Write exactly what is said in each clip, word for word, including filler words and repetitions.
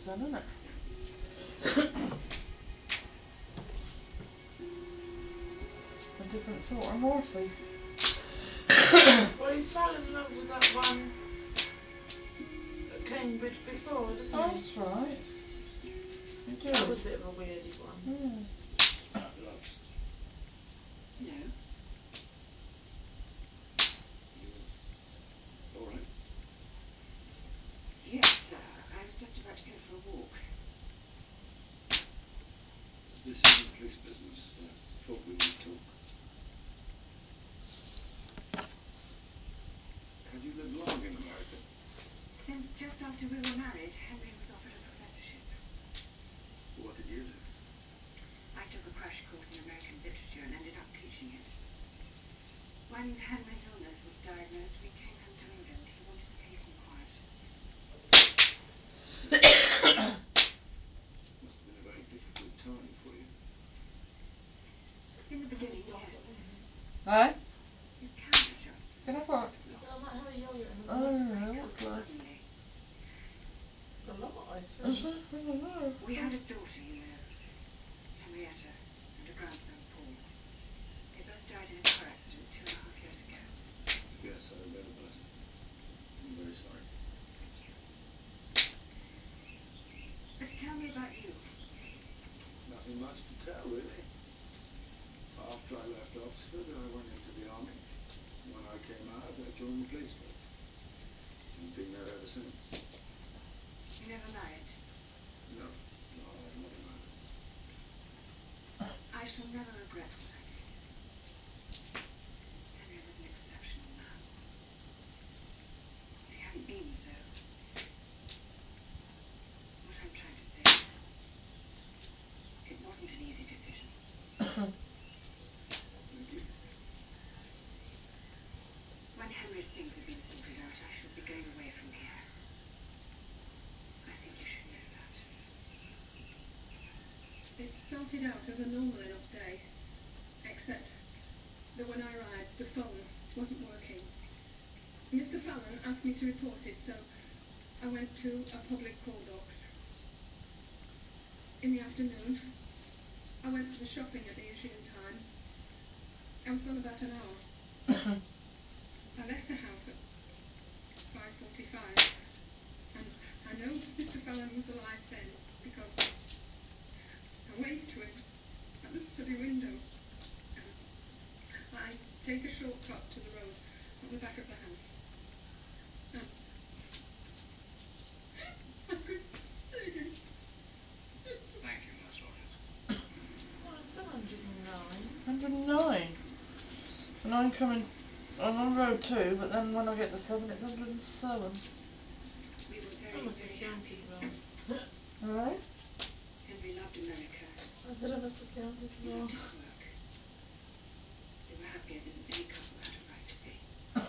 then, isn't it? A different sort of horsey. Well, he fell in love with that one at Cambridge before, didn't he? That's right. You did. That was a bit of a weirdy one. Yeah. Gloves. No. All right. Yes, sir. I was just about to go for a walk. This isn't police business. I thought we would talk. Had you lived long in America? Since just after we were married, Henry was offered a professorship. What did you do? I took a crash course in American literature and ended up teaching it. When Henry's illness was diagnosed, we came home to England. He wanted peace and quiet. Must have been a very difficult time for you. In the beginning, yes. No? You can adjust. Can I what? So I might have a yogurt and a Oh, yeah, what's that? Suddenly. a lot, I I think. don't know. We had a daughter, you know, Henrietta, and a grandson, Paul. They both died in a car accident two and a half years ago. Yes, I read about it. I'm very sorry. Thank you. But tell me about you. Nothing much to tell, really. After I left Oxford, I went into the army. When I came out, I joined the police force. I've been there ever since. You never married? No, no, I never married. I shall never regret what I did. Henry was an exceptional man. If he hadn't been so, what I'm trying to say is, it wasn't an easy decision. Thank you. When Henry's things have been sorted out, I shall be going away from here. I think you should know that. It started out as a normal enough day, except that when I arrived, the phone wasn't working. Mister Fallon asked me to report it, so I went to a public call box. In the afternoon, I went to the shopping at the usual time. I was gone about an hour. I left the house at five forty-five, and I know Mister Fallon was alive then because I waved to him at the study window. I take a shortcut to the road at the back of the house. And I could see him. Thank you, Nurse Rogers. Well, it's one hundred and nine. one hundred and nine. And I'm coming, I'm on road two, but then when I get to seven, it's one hundred and seven. We were I very, must very have counted happy. wrong. Alright? Henry loved America. I said I must have counted He wrong. loved his work. They were happier than any couple had a right to be.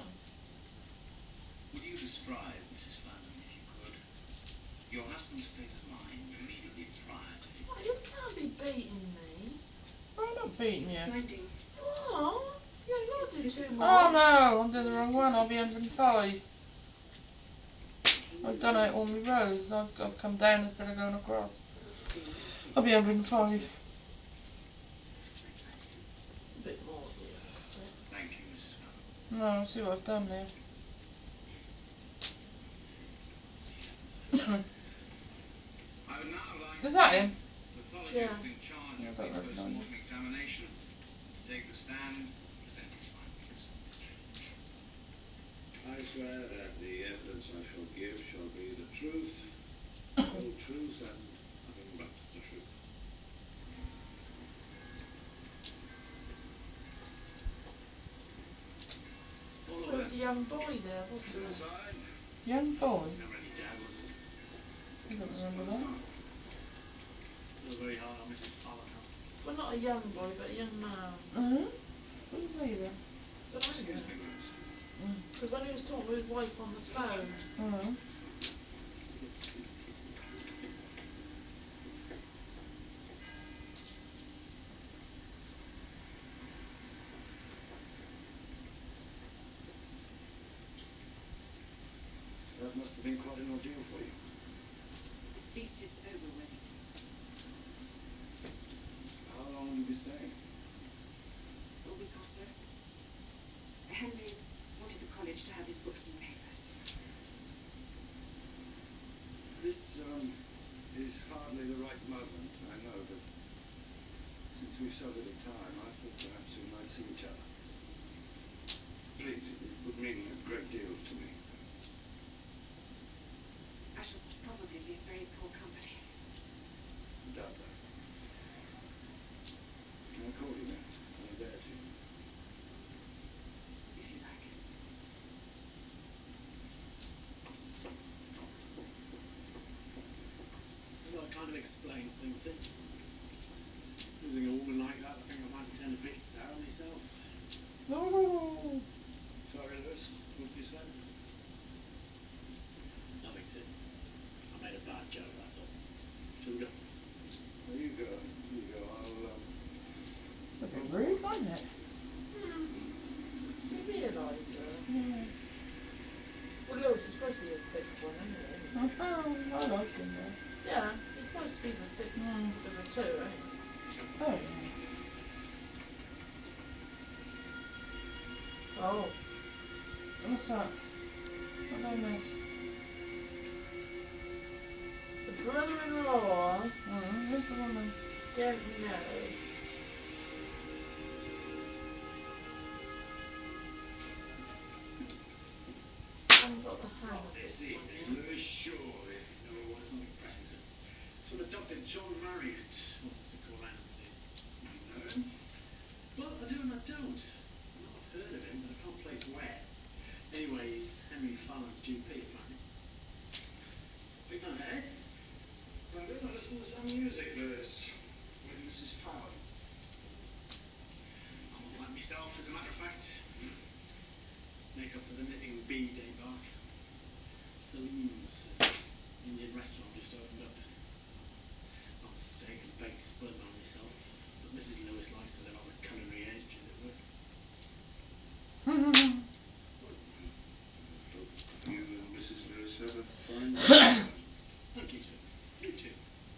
Would you describe, Missus Fallon, if you could, your husband's state of mind immediately prior to his Oh, death? you can't be beating me. I'm not beating you. Finding What? You ain't got to do two more. Oh no, I'm doing the wrong one. I'll be one hundred and five. he I've knew done it what on was the roads. I've, I've come down instead of going across. being with I'll him. be one hundred and five. I find him. A bit more, dear. That's it. Thank you, Missus Fallon. No, see what I've done there. I would now like Is that him? the pathologist Yeah. in charge I of don't the recognise him. post-mortem examination to take the stand and present his findings. I swear that the evidence I shall give shall be the truth, the whole truth, and nothing but the truth. All There of was that. a young boy there, wasn't there? Suicide? Young boy? Was never any doubt, was it? I don't remember that. Still very hard on Missus Fallon, huh? Well, not a young boy, but a young man. Uh-huh. Who's he then? Don't know Excuse yet. me, Rose. Because when he was talking with his wife on the phone, Mm. That must have been quite an ordeal for you. least it's over with. How long will you be staying? A week or so. Henry wanted the college to have his books and papers. This, um, is hardly the right moment, I know, but since we've so little time, I thought perhaps we might see each other. Please, it would mean a great deal to me. I shall probably be in very poor company. Doubt that. Can I call you then? When I'm there to you. If you like. Well, that kind of explains things, see? Losing a woman like that, I think I might turn a bit sour myself. No. Sorry, Lewis. What did you say? Nothing, Tim. I made a bad joke, that's all. Shall we go? Well, you go. You go. I'll, um... A bit rude, wasn't it? Hmm. You realised that. Yeah. Well, Lewis is supposed to be the thick one anyway, isn't he? Uh-huh. I like him though. Yeah, he's supposed to be the thick Mm. of the two, anyway. Oh yeah. Oh. What's that? What did I miss? The brother-in-law Mm, who's the woman? don't know. I haven't got the hang Not of this this one evening, yet. Lewis, surely. No, it was something pressing, sir. Some of Doctor John Marriott wants us to call round and see him. You know him? Well, I do and I don't. I know I've heard of him, but I can't place where. Anyway, he's Henry Fallon's G P, apparently. Big night ahead. Why don't I listen to some music, Lewis? With Missus Fallon. I'm all like myself, as a matter of fact. Make up for the knitting bee day bark. Saloons, uh, Indian restaurant just opened up. Not steak and baked spud on myself, but Missus Lewis likes to live on the culinary edge, as it were. Hope you and Missus Lewis have a fine day. Thank you, sir. You too.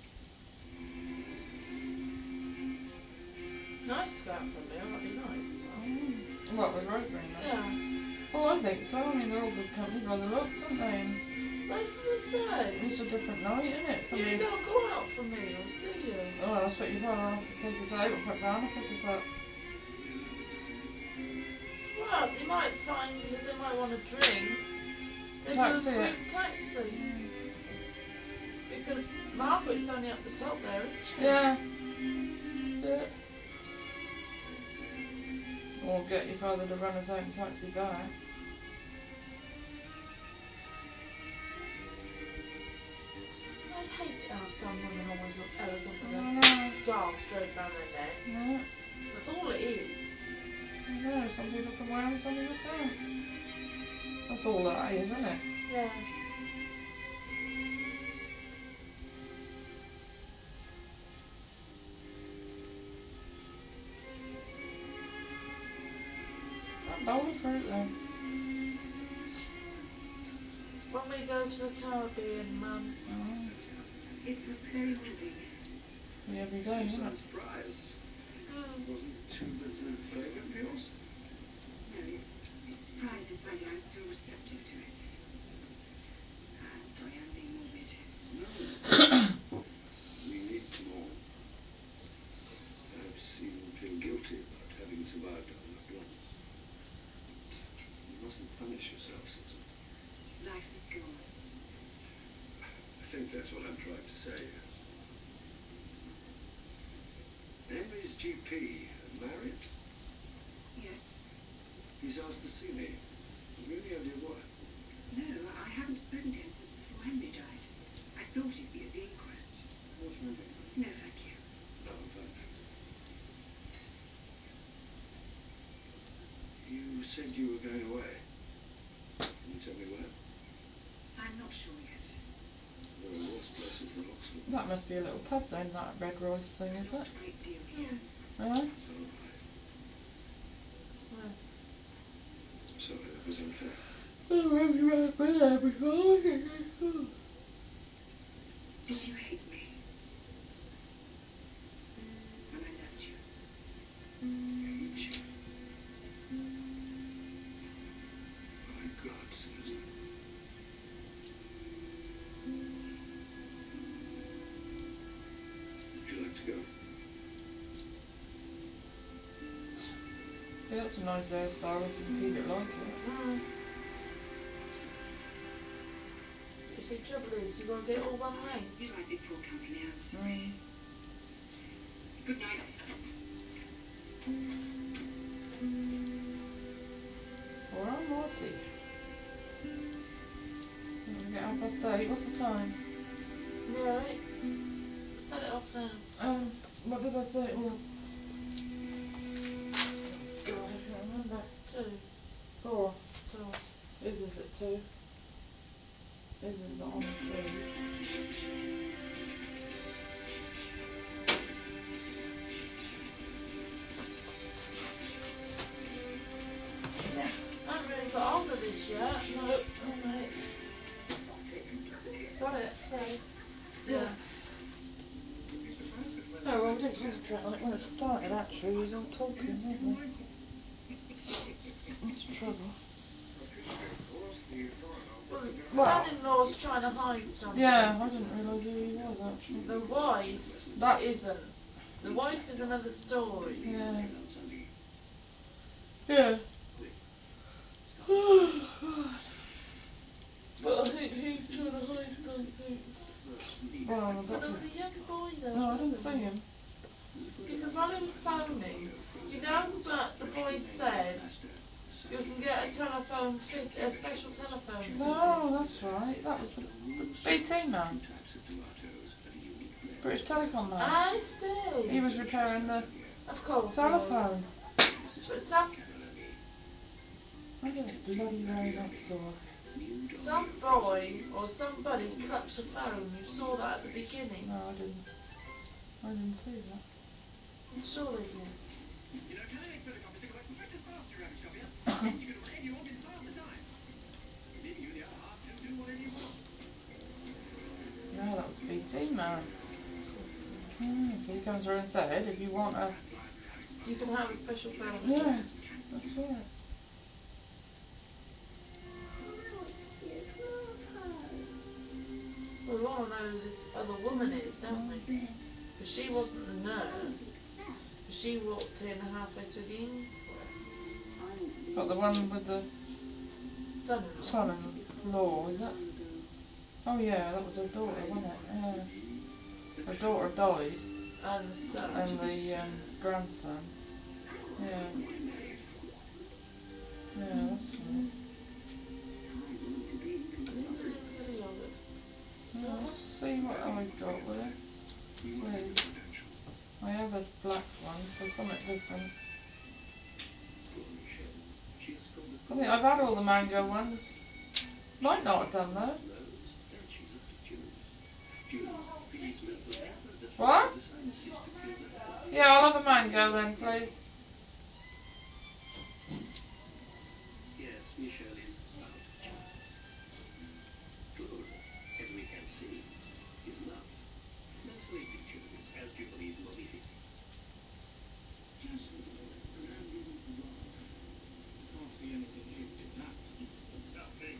Nice to go out for a meal, that'd be nice. Mm. What, with Rosemary? Then? Yeah. Oh, I think so. I mean, they're all good company by the looks, aren't they? And That's what I say. it's a different night, isn't it? You Somebody... don't go out for meals, do you? Oh, that's what your father will have to take us out, or perhaps Anna pick us up. Well, you might find that they might want a drink. They Taxi do a it. group taxi. Mm. Because Margaret's only up the top there, isn't she? Yeah. Yeah. Or get your father to run us out and taxi back. I hate it how some women always look elegant with I their know. scarf straight down their neck. Yeah. That's all it is. I know. Some people can wear them, some people can't. That's all that is, isn't it? Yeah. That bowl of fruit then. When we go to the Caribbean, Mum. Mm. It was very moving. Be every day, I'm isn't so it? surprised. Mm. Wasn't Tulip a favourite of yours? No, it, it's surprising to find that I'm still receptive to it. I'm sorry, I'm being morbid. No. We need to mourn. Perhaps even feel guilty about having survived our loved ones. You mustn't punish yourself, Susan. Life must go on. I think that's what I'm trying to say. Henry's G P, Marriott? Yes. He's asked to see me. Have you any idea why? No, I haven't spoken to him since before Henry died. I thought he'd be at the inquest. What do you mean? No, thank you. No, I'm fine, thanks. You said you were going away. Can you tell me where? I'm not sure yet. There are worse places than Oxford. That must be a little pub then, that Red Royce thing, I've is lost it? a great deal here. Huh? So have I. Yes. Sorry, that was unfair. Oh, I've been there before. Did you hate me? When I left you? Hate you? My God, Susan. Would you like to go? Yeah, that's a nice hairstyle if you can keep it like it. Mm. You see, trouble is, you've got to get it all one length. You like big poor company, I'm sorry. Mm. Good night. We're on Morty. We get half past eight. What's the time? Yeah, right. Set it off now. Um, what did I say it was? God, I can't remember. Two. Four. Four. Is is at two? Is is on three? I haven't really got hold of this yet. No, alright. Got it? Three. Yeah. Oh, well, we didn't concentrate on it when it started, actually. We was all talking, weren't we? That's the trouble. Well, the Well- son-in-law's trying to hide something. Yeah, I didn't realise who he was, actually. The wife That's... isn't. The wife is another story. Yeah. Yeah. Oh, God. But I think he's trying to hide something. Well, But there doctor... was a young boy there. No, I didn't see him. Because while he was phoning, you know that the boy said you can get a telephone fit, a special telephone fitted. No, that's right. That was the, the B T man. British Telecom man. I see. He was repairing the Of course. telephone. But some I don't bloody road next door. some boy or somebody cut the phone. You saw that at the beginning. No, I didn't. I didn't see that. I'm sure they did. You know, candidates photocopies take about twice as fast as your average copier. And you can do whatever you want inside half the time. Leaving you the other half to do whatever you want. No, that was B T man. Hmm, because he comes through and said, if you want a... You can have a special phone. Yeah, that's right. Well, we want to know who this other woman is, don't we? Because she wasn't the nurse. She walked in halfway through the inquest. Got the one with the Son-in-law. son-in-law, is it? Oh yeah, that was her daughter, wasn't it? Yeah. Her daughter died, And the son. and the um, grandson. Yeah. Yeah, that's right. Well, let's see what I've got with it. Please. I have a black one, so something different. I think I've had all the mango ones. Might not have done though. What? Yeah, I'll have a mango then, please. Yes, Michelle is about Jules. Good, as we can see, his love. Mentally pictures algebraic modific. Just around in the block. Can't see anything hidden in that. Looks about me.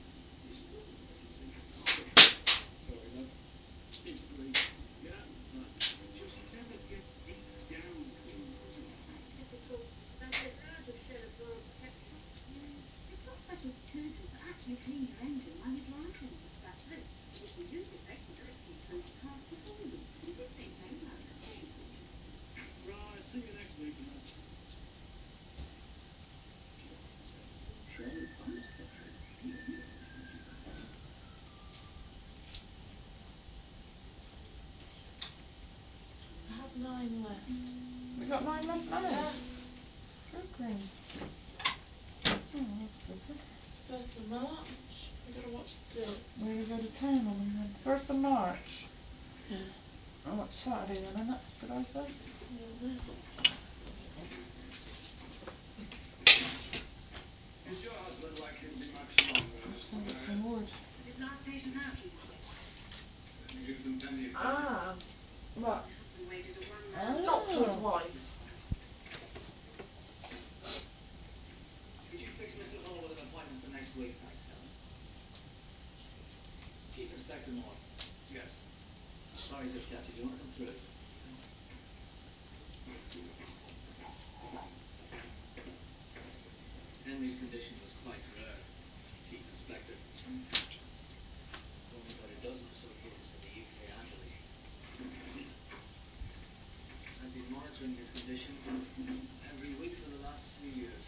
Sorry, love. Seems great. You know, like, just never gets deep down clean. Typical. Don't get round to shed a thorough protection. It's not special to do, but actually clean your engine while you're driving. That's it. If you use it regular, it keeps those cars performing. You did maintain that. Right, see you next week, love. Shirley Thomas portrait. I have nine left. We got nine left now. Yeah. Good green. Oh, that's good. First of March. We gotta watch the date. We're gonna go to town on them then. First of March. Yeah. Oh, it's Saturday then, isn't it? Did I say? Is your husband likely to be much longer? Let's go get some wood. Is last patient out, you Certainly gives them plenty of Ah, What? Husband wages are one Ah. man. doctor's wife. Could you fix Mister Hall with an appointment for next week? Thanks, Helen. Chief Inspector Morse. Yes. Sorry to have kept you. Do you want to come through? Henry's condition was quite rare, Chief Inspector. Only about a dozen or so cases in the U K annually. I've been monitoring his condition every week for the last three years.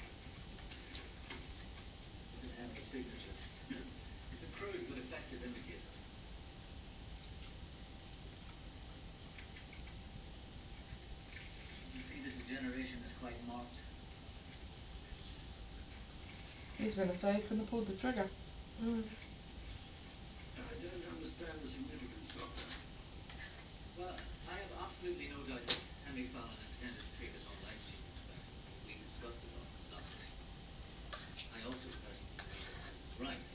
This is Henry's signature. It's a crude but effective indicator. You see the degeneration is quite marked. He's gonna say he couldn't have pulled the trigger. Mm. I don't understand the significance of that. Well, I have absolutely no doubt that Henry Fallon intended to take his own life, Chief Inspector. We discussed it all with the doctors. I also personally believe that Hens is right.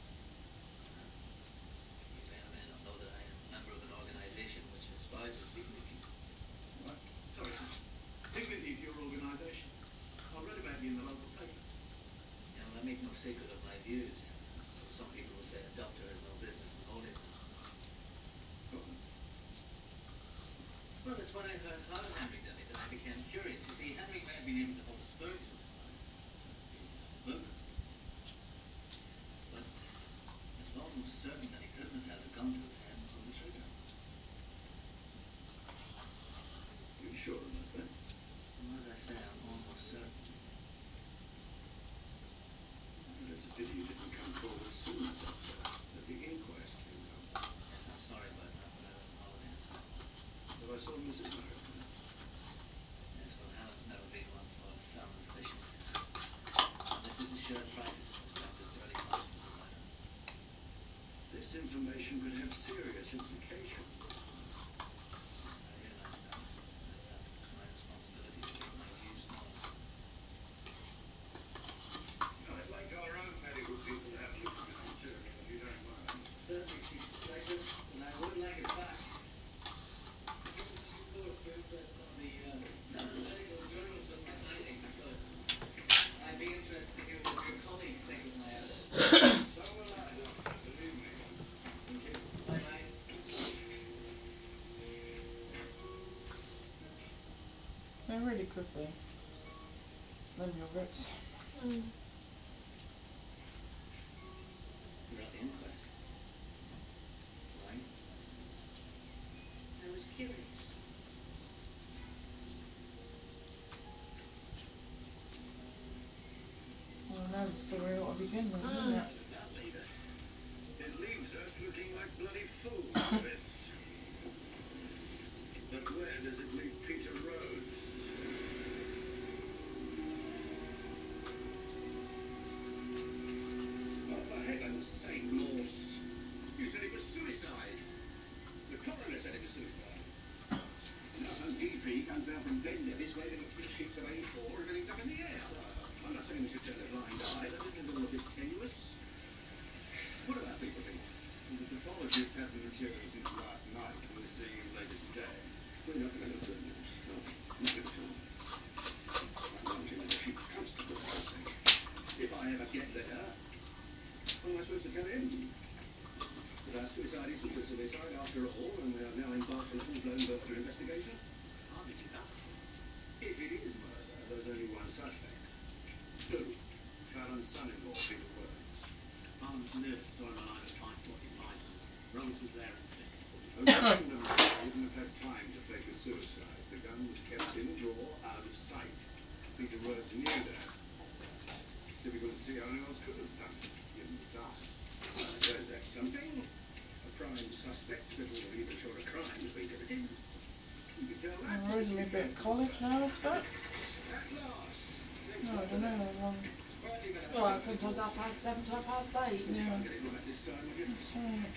You may or may not know that I am a member of an organisation which espouses dignity. What? Sorry, sir. Dignity's your organisation. I read about you in the local paper. Yeah, well, I make no secret of my views. Though some people will say a doctor has no business in holding them. Go on. Well, it's when I heard how Henry did it that I became curious. You see, Henry may have been able to hold a spoon to his mouth. He was just a movement. But it's almost certain that he couldn't have held a gun to his head and pulled the trigger. You sure about that? Well, as I say, I'm almost certain. Well, it's a pity you didn't come forward sooner, Doctor. At the inquest, for example. Yes, I'm sorry about that, but I was on holidays. But I saw Missus Merritt there. Yes, well, Helen's never been one for salmon fishing. And this is a shared practice, Inspector. Fairly passionate about it. This information could have serious implications. Yes, I realize that. And that it's my responsibility to make my views known. I'd like our own medical people to have a look at this material, if you don't mind. Certainly, Chief Inspector, and I would like it back. Given the reports for interest some of the uh, medical journals with my findings, so I'd be interested to hear what your colleagues think of my evidence. So will I, Doctor, believe me. Thank you. Bye-bye. They really could be. Them yogurts. Mm. You're at the inquest. Why? I was curious. Well, now the story ought to begin then, doesn't Mm. it? Where did that leave us? It leaves us looking like bloody fools, Miss. But where does it leave Peter Rhodes? Oh, for heaven's sake, Morse. You said it was suicide. The coroner said it was suicide. Now some D P comes out from Ben Nevis waving a few sheets of A four, everything's up in the air. I'm not saying we should turn a blind eye, but isn't it all a bit tenuous? What about people think? The pathologist had the material since last night. We'll see you later today. We're not going to look good news. No, nothing at all. I'm wanting the chief constable, for God's sake. If I ever get there, what am I supposed to tell him? That our suicide isn't a suicide after all, and we are now embarked on a full-blown murder investigation? Hardly be that. If it is murder, there's only one suspect. Who? Fallon's son-in-law, Peter Rhodes. Fallon's nurse saw him alive at five forty-five. Rhodes was there at six. Originally, he wouldn't have had time to fake a suicide. The gun was kept in a drawer, out of sight. Peter Rhodes knew that. It's difficult to see how anyone else could have done it, given the time. Well, I suppose that's something. A prime suspect before even sure a crime has been committed. You could tell that. I'm to the raising me a chief bit of constable. college now, I suppose. At last. Thank No, I God for don't know that. how long. Well, you better Well, have a sometimes half past seven to half past eight. You Yeah. can't get it right this time, will you? That's right.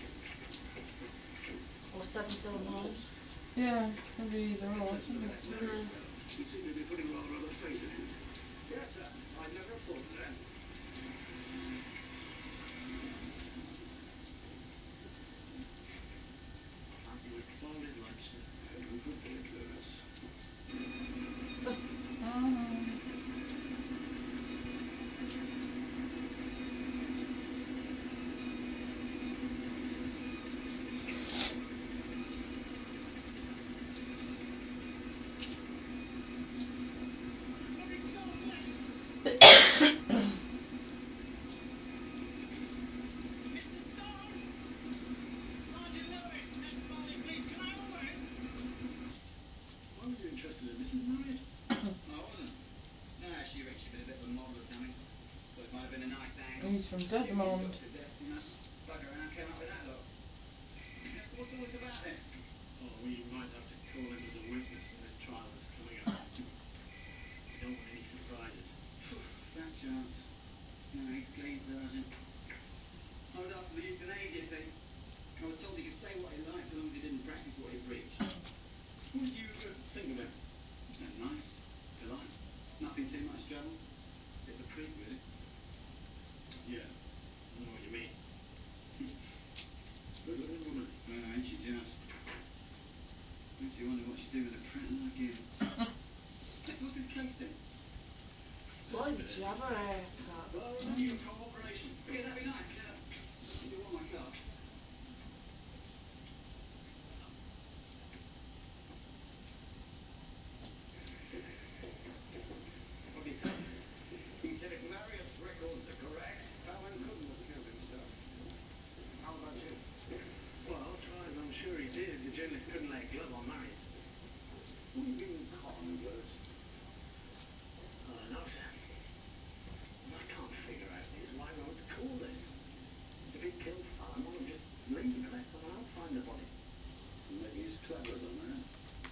Or seven till nine. Yeah, maybe either or, Let's isn't look it? at that Merritt fellow. You seem to be putting rather other faith in him. Yes, sir. I never thought of that. As he was full Desmond. Doctor death, you know. Bugger around, came up with that lot. Yeah, so what's all this about then? Oh, we might have to call him as a witness in this trial that's coming up. We don't want any surprises. Fat chance. No, he's clean, Sergeant. I was after the euthanasia thing. I was told he could say what he liked as long as he didn't practice what he preached. What did you uh, think of him? He sounded nice, polite, nothing too much trouble. Bit of a creep, really. Yeah, I know what you mean. Good looking woman. Well, ain't she just? Makes you wonder what she'd do with a prat like him. Hey, so what's this case then? Why did you have her hair cut? Well, I remember your cooperation. Yeah, that'd be nice, yeah. You want my car? What do you think? He said if Marriott's records are correct, Fallon couldn't have killed himself. How about you? Well, as far as I'm sure he did, the journalist couldn't lay a glove on Marion. What do you mean, convert? I don't know, sir. What I can't figure out is why we want to call this. If he'd killed Fallon, why not just leave him and let someone else find the body? Maybe he's cleverer than that.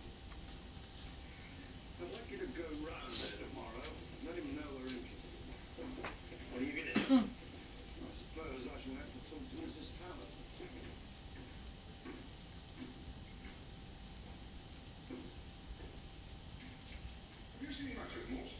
I'd like you to go round there tomorrow. Let him know we're interested. What are you going to do? I suppose I shall have to talk to Missus Fallon. Have you seen much of Morse?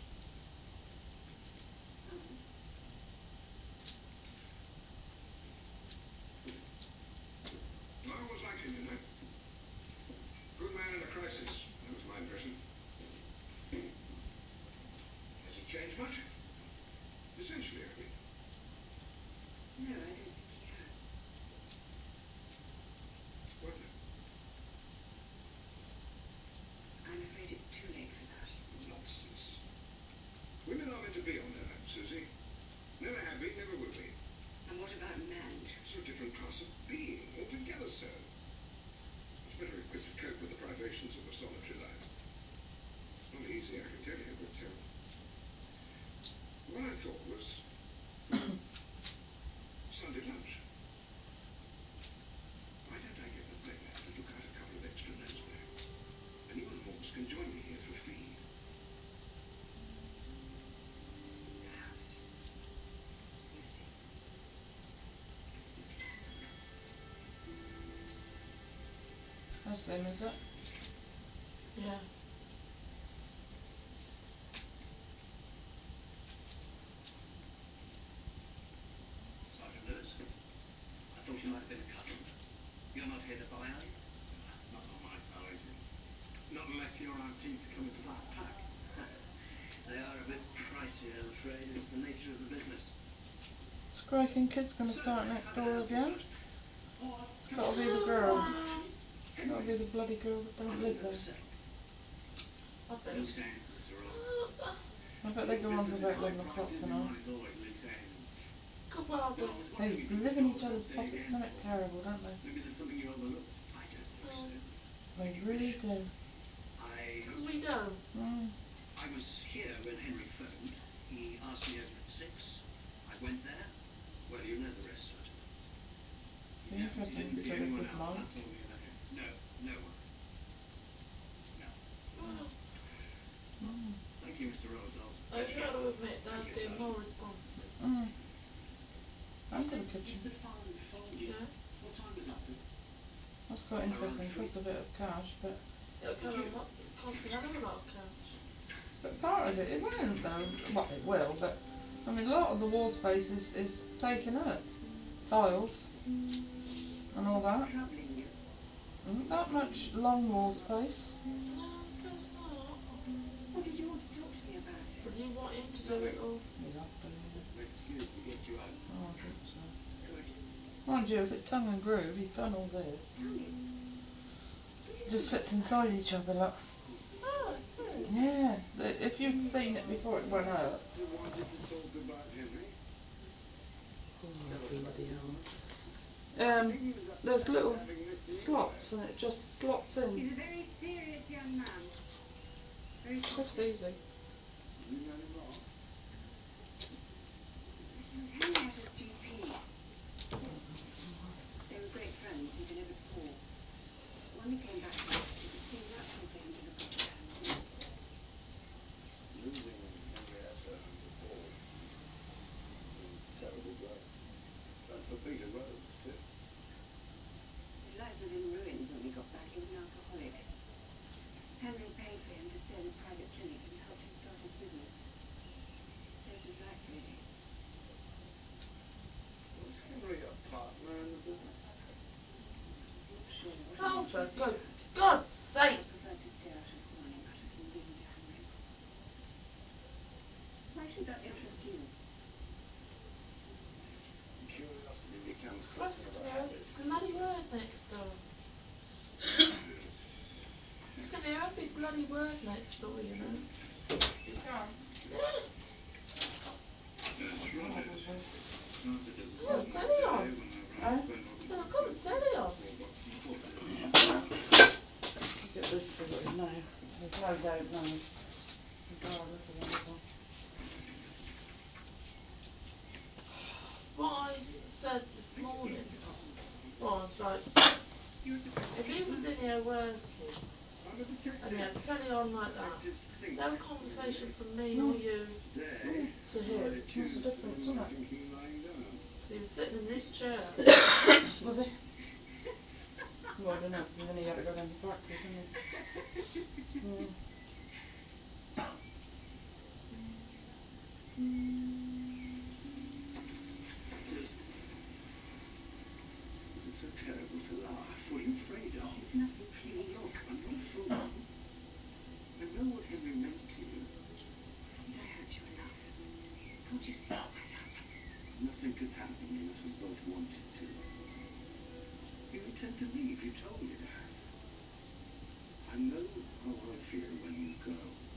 I always liked him, you know. Good man in a crisis. That was my impression. Has he changed much? Essentially, I mean. No, I don't think he has. What then? I'm afraid it's too late for that. Nonsense. Women are meant to be on their own, Susie. Never have been, never will be. And what about men? It's a different class of being, altogether so. Much better equipped to cope with the privations of a solitary life. It's not easy, I can tell you, but um, what I thought was um, Sunday lunch. Why don't I get the playback to look out a couple of extra nose bags? And you and Morse can join me here for a feed. Perhaps. We'll see. How's them, is it? Yeah. Sergeant Lewis? I thought you might have been a cousin. You're not here to buy, are you? Not on my salary. Not unless your antiques come in flat pack. They are a bit pricey, I'm afraid. It's the nature of the business. Striking Kid's gonna start next door again. It's gotta be the girl. It's gotta be the bloody girl that don't live there. I bet Loose ends, Mister Rose. I bet they go on to about eleven o'clock tonight. It's always loose ends. Good well Well, I done. was They wondering if you live could in call each them other's that day pockets, again, isn't it or terrible, don't they? maybe there's something you overlooked. I don't think so. They really do. I Because we don't. Mm. I was here when Henry phoned. He asked me over at six. I went there. Well, you know the rest, Sergeant. Be He interesting didn't to see see anyone with else. Mike. That's all the other hand. No, no one. No. Mm. Thank you, Mister Rose. I'll I let you got go. to admit, Thank they're you, being Sergeant. more responsive. Mm. You Under said the kitchen. Mister Fallon phoned you. Yeah. What time was that, sir? That's quite interesting. Cost a bit of cash, but It'll kind of not cost a hell of a lot of cash. but part of it, it won't though. Well, it will, but I mean, a lot of the wall space is, is taken up. Tiles and all that. Troubling you? Isn't that much long wall space? No, I suppose not. Or did you want to talk to me about it? But you want him to do it all. He's up there. Just an excuse to get you out. Oh, I think so. Good. Mind you, if it's tongue and groove, he's done all this. Tongue. Just fits inside each other, look. Oh, true. Yeah, the- if you'd seen it before it went up. Just uh, wanted to talk about Henry. Tell us about him, Mike. I Um, think he was upset there's little having missed the slots inquest. and it just slots in. He's a very serious young man. Very Cliff's complex. easy. Have you known him long? He was hanging out as G P Oh, for good God's sake! I preferred to stare at her crying out of him being down with. Why should that interest you? Curiosity becomes Trust something of a her. habit. Bloody word next door. You can hear every bloody word next door, you know. You can. Yeah. That's right. Martha does it Yeah, all tell me day on. when I Eh? run spend all So the I've got the telly on. Look at this sorted now. There's no doubt now. Regardless of anything. What I said this morning was like, if he was in here working I'm a detective. and he had the telly on like that, Detectives think. no conversation from me No. or you Today, to him. I What's choose the difference, when isn't I it? think he's lying down. So he was sitting in this chair. Was he? Well, I don't know, because then he had to go down to the factory, didn't he? Mm. Is it so terrible to laugh? What are you afraid of? It's nothing, Now please. look, I'm not a fool. I know what Henry meant to you. Haven't I hurt you enough? Can't you see it right up? Nothing could happen unless we both wanted to. You intend to leave, you told me that. I know how I feel when you go.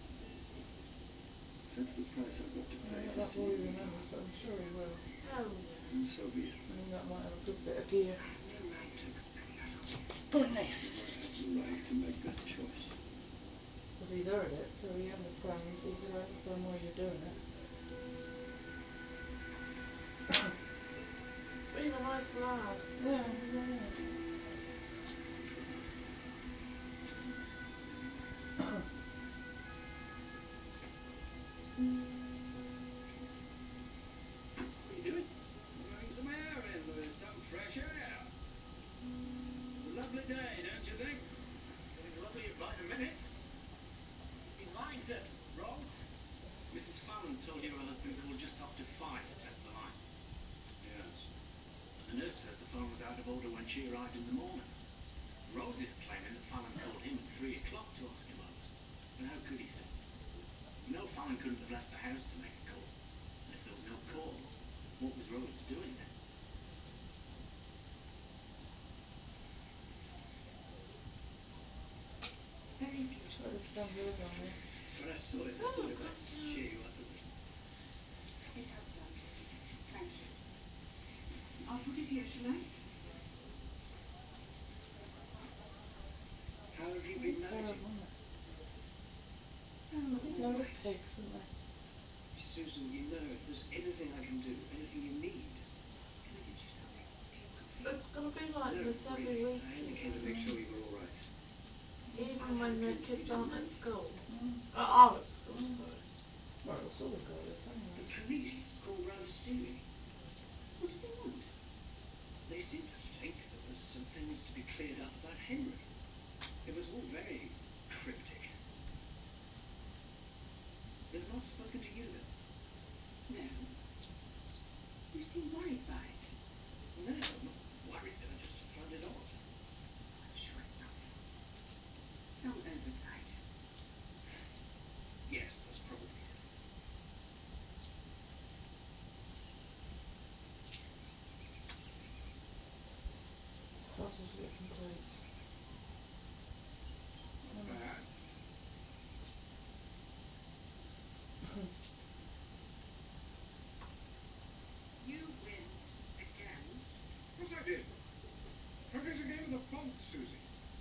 That's the price I've got to I pay bet for that's all he seeing you remembers, but I'm sure he will. Oh yeah. And so be it. I mean, that might have a good bit of gear. No right to expect that of you. Wouldn't he? Do I have the right to make that choice? Because he's heard it, so he understands. He said, I understand why you're doing it. Being a nice lad. Yeah, yeah, yeah. What are you doing? Blowing some air in with some fresh air. Lovely day, don't you think? Getting lovelier by the minute. You've been lying to Rhodes. Missus Fallon told you her husband called just after five to test the line. Yes. But the nurse says the phone was out of order when she arrived in the morning. Rhodes is claiming that Fallon called him at three o'clock to ask him over. But how could he say? You know Fallon couldn't have left the house to make a call. And if there was no call, what was Rhodes doing then? Very beautiful. Got to stand yours on there. When I saw it, I Oh, thought it God, might yeah. cheer you up a little. It has done. Thank you. I'll put it here, shall I? How have you been managing? Terrible, isn't it? Oh, Big all load of right. pigs, isn't there? Susan, you know, if there's anything I can do, anything you need. Can I get you something? Tea or coffee? It's gonna be like No, this every really. week, I you only came to know. make sure you were all right. Even I'll when have the plenty kids to aren't do. at school. Mm. Uh, are at school, Mm. sorry. Well, it's always like this, The anyway. police called round to see me. What do they want? They seemed to think there was some things to be cleared up about Henry. It was all very cryptic. They've not spoken to you then? No. You seem worried by it. No, I'm not worried. I just found it odd. I'm sure it's nothing. Some oversight. Yes, that's probably it. Fast as you get some plates. Not bad. You win again. Of course I did. Practice a game of the fault, Susie.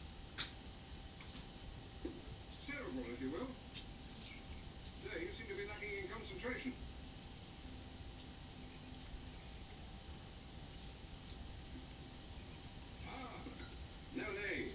Cerebral, if you will. Today you seem to be lacking in concentration. Ah, lemonade.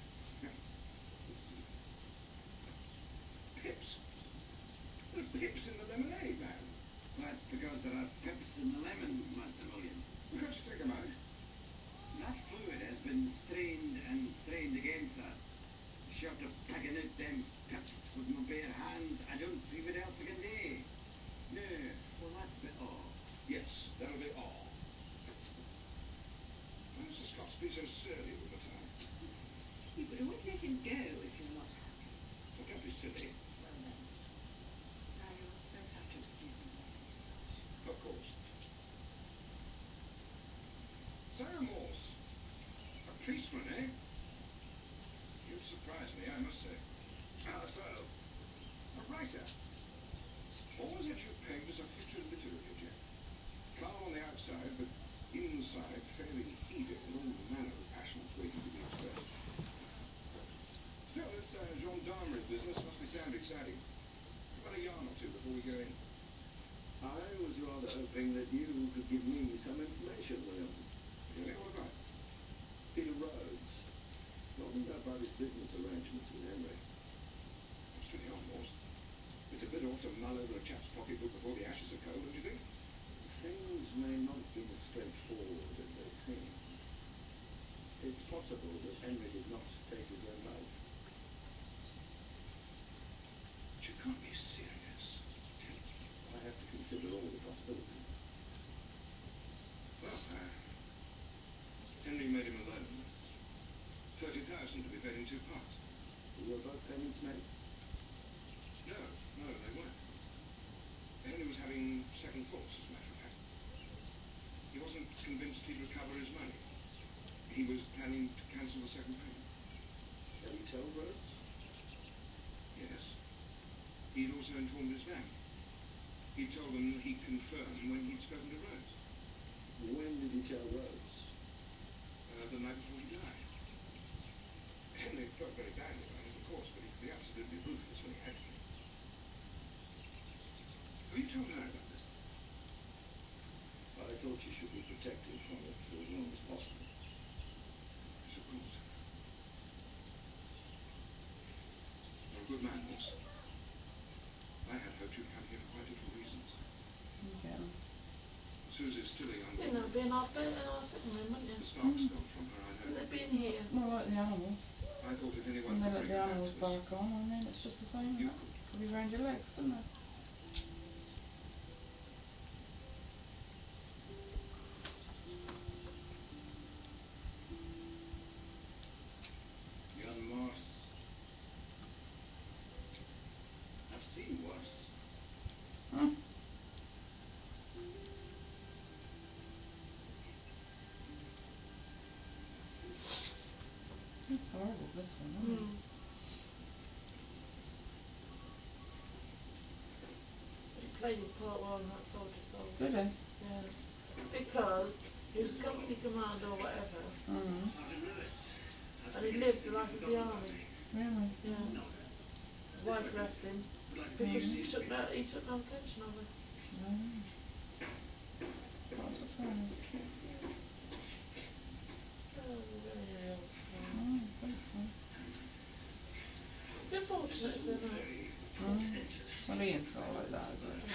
Pips. There are pips in the lemonade, man. That's because there are pips in the lemon, Master William. Why can't you take them out? That fluid has been strained and strained again, sir. Short of packing out them pips with my bare hands, I don't see what else I can do. No, well, that's a bit all. Yes, that'll be all. Why is the Scots be so surly all the time? You could always let him go if you're not happy. Well, don't be silly. Well then, now you'll both have to excuse me, Missus Welch. Of course. Sarah Morse. A policeman, eh? You've surprised me, I must say. How so? A writer. Always had you pegged as a future literature gent. Calm on the outside, but inside fairly heaving with all manner of passions waiting to be expressed. Still, this uh, gendarmerie business must be damned exciting. How about a yarn or two before we go in? I was rather hoping that you could give me some information, William. Really? What about? Peter Rhodes. Told me about his business arrangements with Henry. It's pretty on, Morse. It's a bit off to mull over a chap's pocketbook before the ashes are cold, don't you think? Things may not be as straightforward as they seem. It's possible that Henry did not take his own life. But you can't be serious. I have to consider all the possibilities. Well, uh, Henry made him a loan. Thirty thousand to be paid in two parts. Were both payments made? No, no, they weren't. Henry was having second thoughts, as a matter of fact. He wasn't convinced he'd recover his money. He was planning to cancel the second payment. Had he told Rhodes? Yes. He'd also informed his family. He told them that he'd confirm when he'd spoken to Rhodes. When did he tell Rhodes? Uh, the night before he died. Henry felt very badly about it, of course, but he could be absolutely ruthless when he had to be. Have you told her about this? I thought you should be protected from it for as long as possible. Yes, of course. You're a good man, Morse. I had hoped you'd come here for quite different reasons. Yeah. Susie's still a young You know, woman. be in our bed in our sitting room, wouldn't The you? spark's gone from her, I know. Wouldn't it be in here? More like the animals. I thought if anyone When they could let bring the her back animals to us, bark on, and then it's just the same. you Right? could. Could be round your legs, couldn't they? Young Morse. I've seen worse. Mm. It's horrible, this one, isn't it? Mm. But he played his part well in that soldier soul. Did he? Yeah. Because he was company commander or whatever, Mm. Sergeant Lewis. I was and he beginning to lived the think life you'd of the forgotten about army. me. Really? Yeah. No. His wife left him I'd like to because think she you took see no, he took no attention of her. Mm. What a surprise. Oh, very old soul. Mm, I think so. Bit fortunate if they're not. very Mm. portentous. Well, Ian's not like that, is it?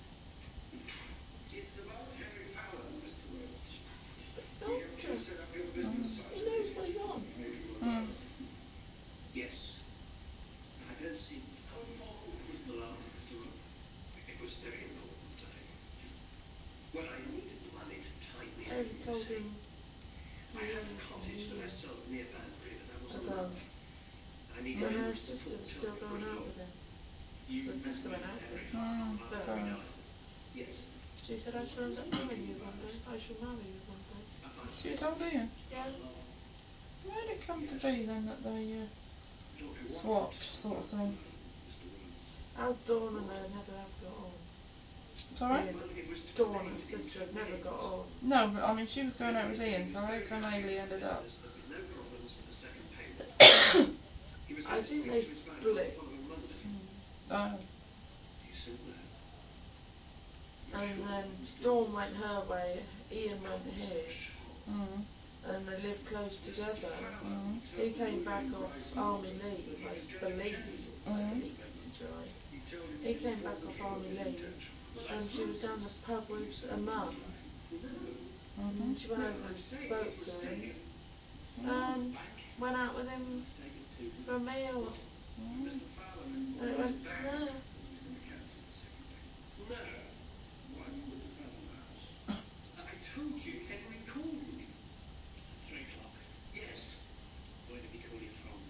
It's about Henry Fallon, Mister Rhodes. But He helped you doctor, set up your business Mm. side. he knows what he wants. Made you a Mm. loan. Yes. I don't see. How important was the loan, Mister Rhodes? It was very important, I think. Well, I needed money to tidy I up. only You told see. him I had a years and cottage that I years sold near Banbury, but that wasn't ago enough. I needed when her Henry's sister support was till still before going he- out with him. You So the met sister went out with Henry him. Mm. Fallon after But he died. Yes. she said, I shall end up marrying you one day. I shall marry you one day. She told Ian. Yeah. Why did it come to be then that they uh, Doctor, what? swapped, sort of thing? Mister Rhodes. How Dawn and her never have got on. Sorry? Ian, Well, it was to Dawn and remain her sister have in never got on. No, but I mean, she was going out with Ian, so how come Ailey ended up? There'd be no problems with the second payment. He was I going to think speak they to his family split. the following Monday. Oh. You soon will. And then Dawn went her way, Ian went his, Mm. and they lived close together. Mm. He came back off army leave, I believe, I Mm. believe this is right. He came back off army leave, and she was down the pub with a mum, Mm-hmm. and she went over and spoke to him, and went out with him for a meal, Mm. and it went from there. He's going to cancel the second payment. No. Why were you at the Fallon house? I told you Henry called me. Three o'clock. Yes. Where did he call you from?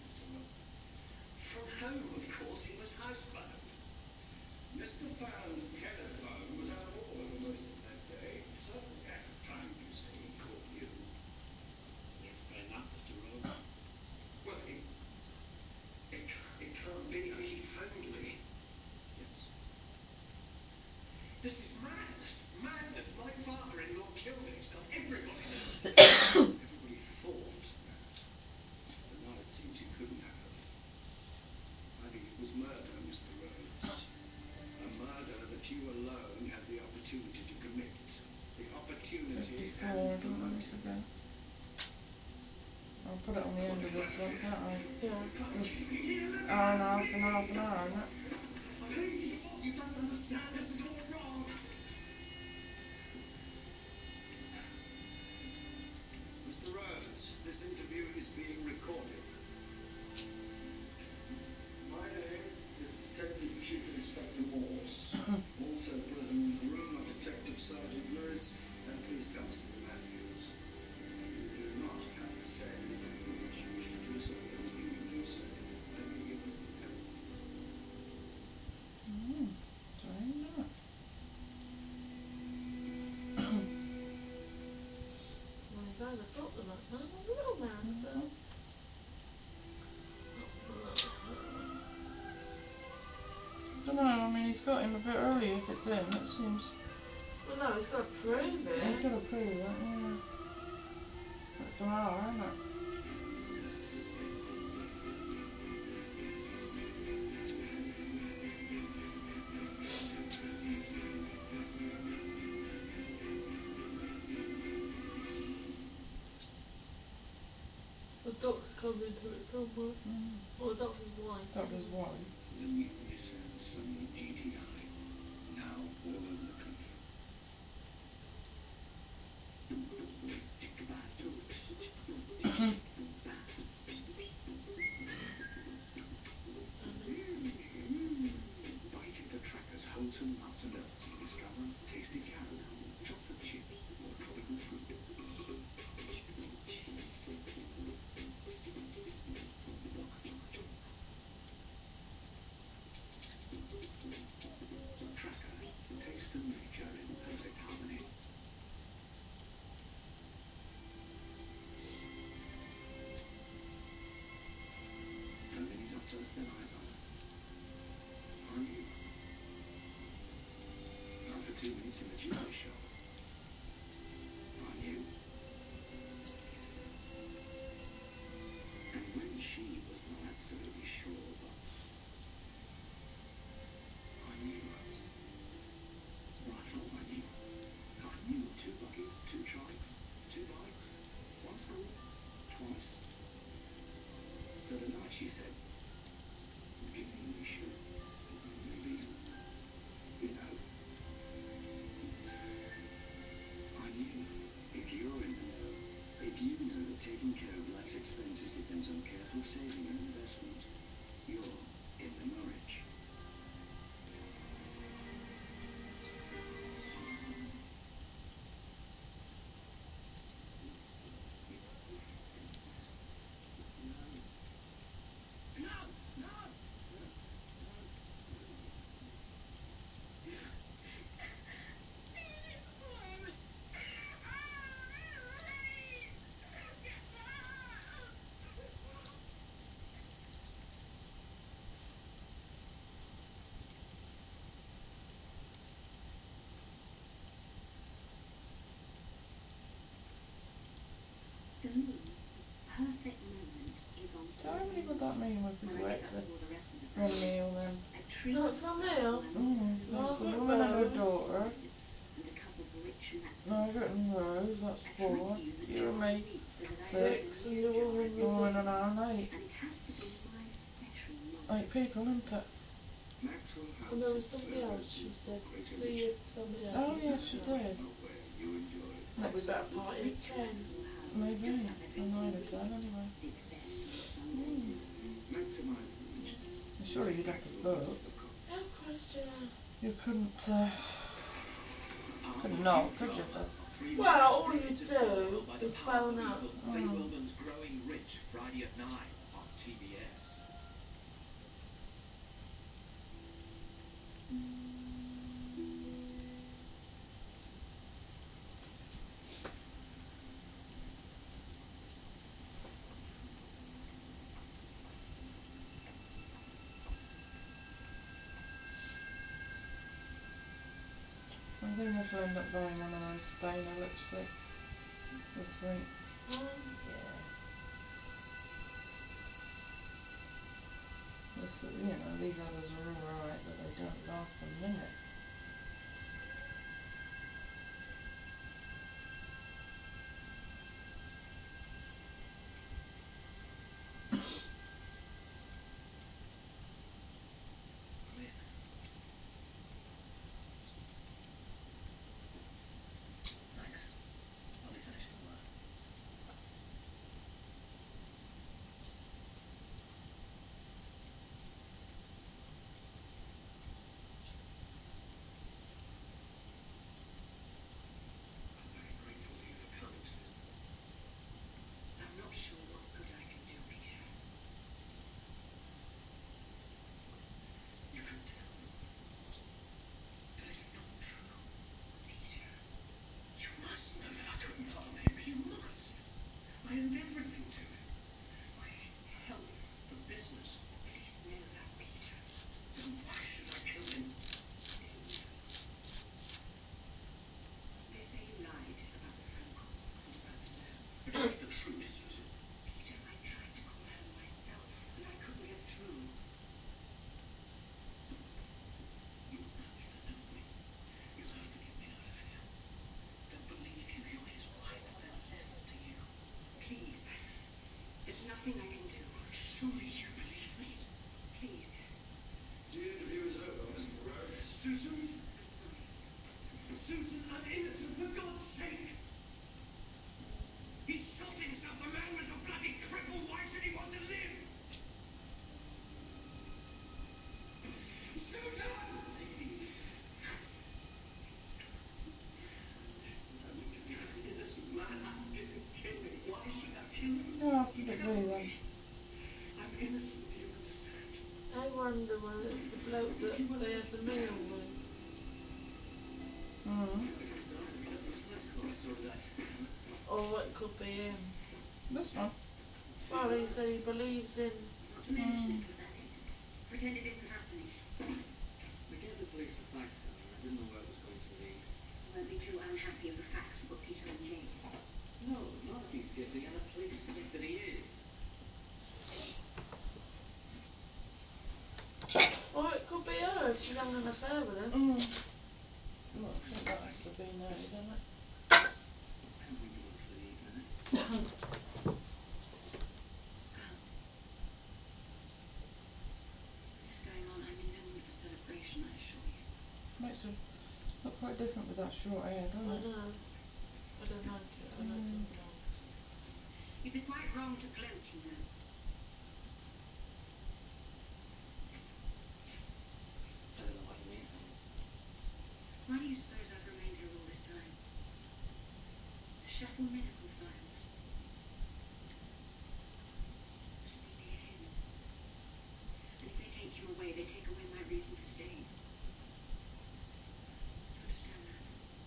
put it on the end of this one, can't I? Yeah. This hour and a half and half an hour, and that. Please, you don't understand. This is all wrong. Mister Rhodes, this interview is being recorded. My name is Detective Chief Inspector Morse. Also present in the room are Detective Sergeant Lewis and Police Constable Matthews. You do not have to say anything unless you wish to do so, but if you do so, let me give you the evidence. Mm, very nice. Well, he's either got them at home or the little man's Mhm. there. Don't know, I mean, he's got him a bit early if it's him, it seems. Well, no, he's got to prove it. He's got to prove it, yeah. That's an hour, isn't it? The doctor comes into it somewhere. Mm. Or the doctor's wife. Doctor's wife. The news and some G T I. Now all over the country. Bite into Tracker's wholesome nuts and oats and discover tasty caramel, chocolate chip, or tropical fruit. Tracker, taste and nature in perfect harmony. And then he's up to set eyes on her. Are you? After two minutes in the jewelry shop. Are you? And when she was not absolutely sure, but I knew. Or I thought I knew. I knew two buckets, two trikes, two bikes, one school, twice. So tonight she said, give me your shoe. Maybe, you know. I knew. If you're in the know, if you know that taking care of life's expenses depends on careful saving and investment, you're in the Norwich. No! No! For me, perfect moment is on So how many would that mean if we when go I out get to up for the rest of the for a day. meal then? A treat Not for a meal? Mm, there's the Margaret woman and her Rose. daughter. and a cup of rich matzo. Margaret and Rose, that's I try four. to use it You and twice a me, week so that I six. Six, and the woman with Oh, and the... an hour and eight. And it has to be my special moment. Eight people, isn't it? Maxwell House And there was is somebody so else, she roses said, for greater see riches. if somebody else Oh, wants yes, to she come. did. Not where you enjoy. Probably better party at Rich ten. Maxwell House, Maybe. just up every I might week. have done anyway. It's best on Sundays. Maximize the reach. Surely you'd have to Maxwell book. dot com. Of course, yeah. You couldn't, uh, couldn't not, could you? But, Well, all you do is phone up. Faye Mm. Wellman's Growing Rich, Friday at nine on T B S. I think I shall end up buying one of those Stainer lipsticks this week. Um, Yeah. This, you know, these others are alright, but they don't last a minute. truth, Susan. Peter, I tried to call home myself, but I couldn't get through. You have to help me. You have to get me out of here. Don't believe you. You're his wife. Then listen to you. Please. There's nothing I can do. Surely you believe me. Please. The interview is over, Mister Rowe. Susan? I'm sorry. Susan, I'm innocent, for God's sake! He shot himself. The man was a bloody cripple. Why should he want to live? Susan! I'm to be an innocent man. I didn't kill him. Why should I kill him? No, I think it really then. I'm innocent, do you understand? I wonder whether it's the bloke that they had the meal with. Mm. Or it could be him. This one. Well, he said he believes in... Not to mention Mm. it, was that it? Pretend it isn't happening. I gave the police the facts, Helen. I didn't know where it was going to lead. You won't be too unhappy if the facts put Peter in jail. No, not if he's guilty, and the police think that he is. Or it could be her if she's having an affair with him. Mm. Well, I think that has to be no, doesn't it? Can we go for the evening? Out. What's going on? I'm in no mood for celebration, I assure you. Makes her look quite different with that short hair, I doesn't it? know. I don't like it. I like Mm. it blonde. You'd be quite wrong to gloat, you know. I don't know what you mean, Helen. Why do you suppose I've remained here all this time? To shuffle medical files. To really get in. And if they take you away, they take away my reason for staying. Do you understand that?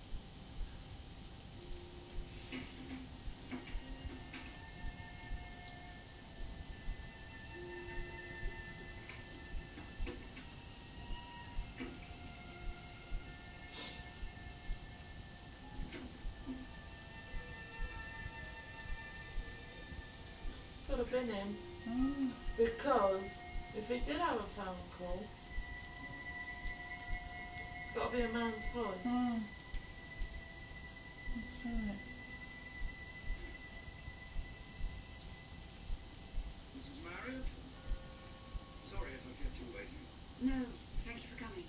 Could have been him. Mm. Because if he did have a phone call, it's got to be a man's voice. Mm. That's right. Missus Marriott? Sorry if I kept you waiting. No, thank you for coming.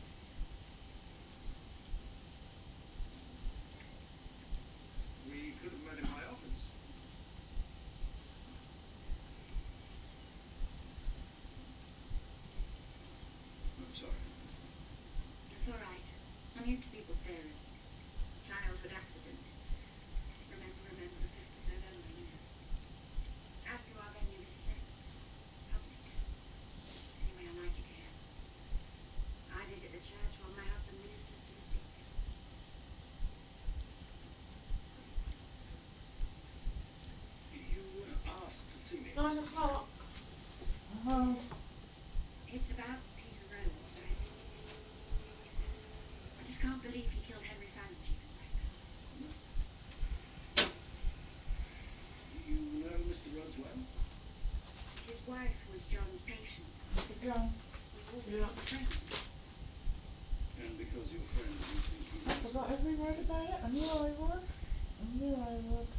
We could have met in my office. I'm sorry. It's all right. I'm used to people staring. Childhood accident. Remember, remember the fifth of November, you know. As to our venue, this is less public. Anyway, I like it here. I visit the church while my husband ministers to the sick. You uh, asked to see me. Nine o'clock. Uh-huh. It's about Peter Rose. I, I just can't believe he killed Henry Fallon, Jeeves. You know Mister Rhodes well? His wife was John's patient. John. We all Yeah. became friends. And because you're friends, you think he's I forgot every word about it. I knew I would. I knew I would.